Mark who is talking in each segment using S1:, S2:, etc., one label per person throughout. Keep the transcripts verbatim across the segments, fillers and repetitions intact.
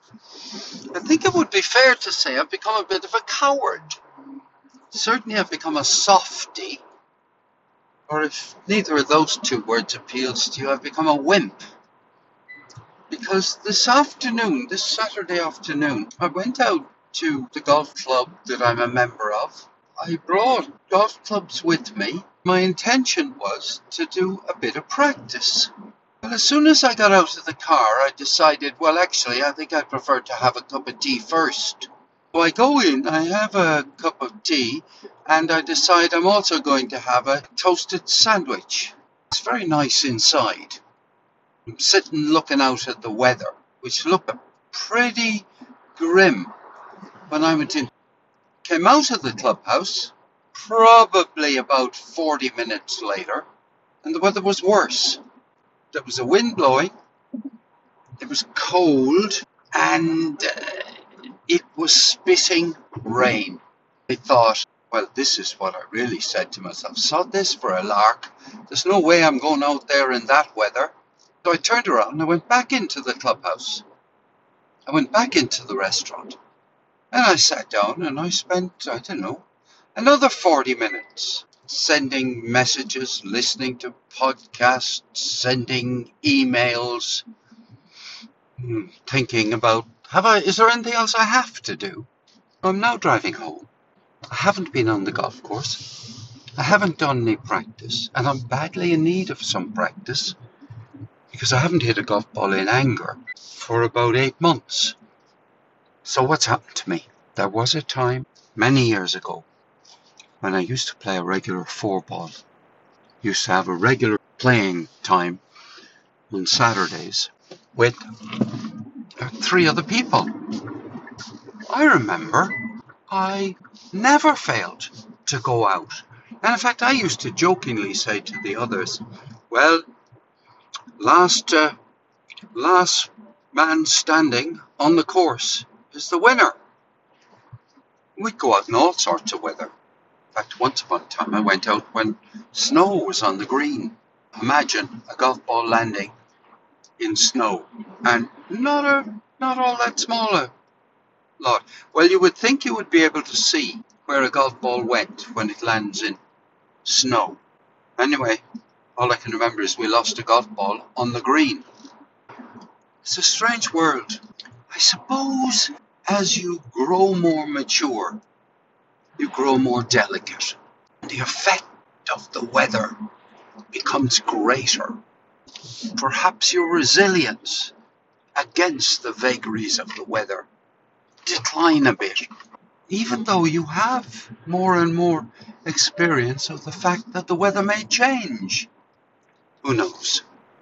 S1: I think it would be fair to say I've become a bit of a coward. Certainly I've become a softie, or if neither of those two words appeals to you, I've become a wimp. Because this afternoon, this Saturday afternoon, I went out to the golf club that I'm a member of. I brought golf clubs with me. My intention was to do a bit of practice. Well, as soon as I got out of the car, I decided, well, actually, I think I'd prefer to have a cup of tea first. So I go in, I have a cup of tea, and I decide I'm also going to have a toasted sandwich. It's very nice inside. I'm sitting looking out at the weather, which looked pretty grim when I went in. Came out of the clubhouse, probably about forty minutes later, and the weather was worse. There was a wind blowing, it was cold, and uh, it was spitting rain. I thought, well, this is what I really said to myself. Sod this for a lark. There's no way I'm going out there in that weather. So I turned around and I went back into the clubhouse. I went back into the restaurant. And I sat down and I spent, I don't know, another forty minutes sending messages, listening to podcasts, sending emails, thinking about, have I, is there anything else I have to do? I'm now driving home. I haven't been on the golf course. I haven't done any practice, and I'm badly in need of some practice because I haven't hit a golf ball in anger for about eight months. So what's happened to me? There was a time many years ago when I used to play a regular four ball. Used to have a regular playing time on Saturdays with three other people. I remember I never failed to go out. And in fact, I used to jokingly say to the others, well, last uh, last man standing on the course is the winner. We'd go out in all sorts of weather. In fact, once upon a time I went out when snow was on the green. Imagine a golf ball landing in snow, and not a not all that small a lot. Well, you would think you would be able to see where a golf ball went when it lands in snow. Anyway, all I can remember is we lost a golf ball on the green. It's a strange world. I suppose as you grow more mature, you grow more delicate. And the effect of the weather becomes greater. Perhaps your resilience against the vagaries of the weather decline a bit, even though you have more and more experience of the fact that the weather may change. Who knows?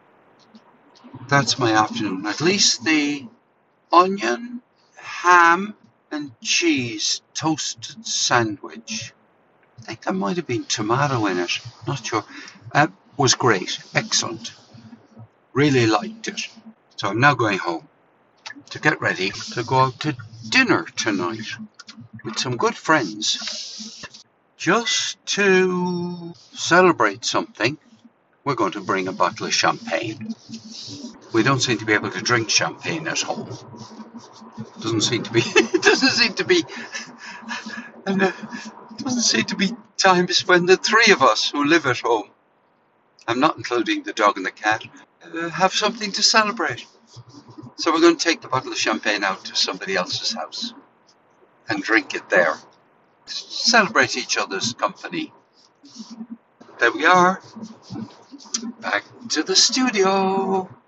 S1: That's my afternoon. At least the onion, ham and cheese toasted sandwich, I think there might have been tomato in it, not sure, uh, was great, excellent. Really liked it. So I'm now going home to get ready to go out to dinner tonight with some good friends. Just to celebrate something, we're going to bring a bottle of champagne. We don't seem to be able to drink champagne at home. Doesn't seem to be. It doesn't seem to be. And uh, doesn't seem to be time when the three of us who live at home, I'm not including the dog and the cat, uh, have something to celebrate. So we're going to take the bottle of champagne out to somebody else's house and drink it there. Celebrate each other's company. There we are. Back to the studio.